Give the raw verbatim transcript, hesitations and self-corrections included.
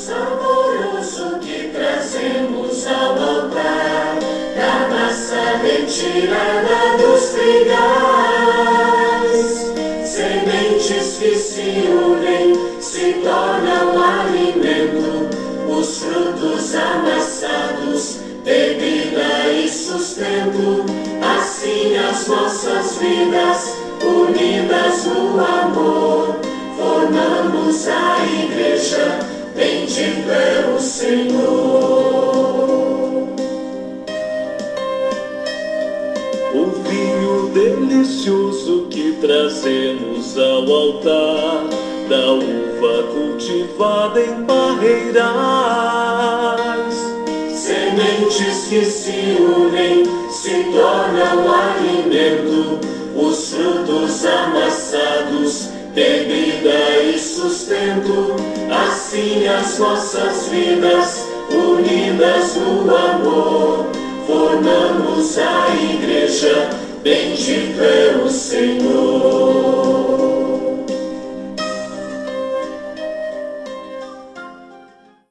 saboroso que trazemos ao altar da massa retirada dos trigais. Sementes que se unem, se tornam alimento, os frutos amassados, bebida e sustento. Assim as nossas vidas, unidas no amor, formamos a igreja, bendito é o Senhor. O vinho delicioso que trazemos ao altar da uva cultivada em parreirais. Sementes que se unem, se tornam alimento, os frutos amassados, bebida e sustento. Assim as nossas vidas, unidas no amor, formamos a igreja, bendito é o Senhor.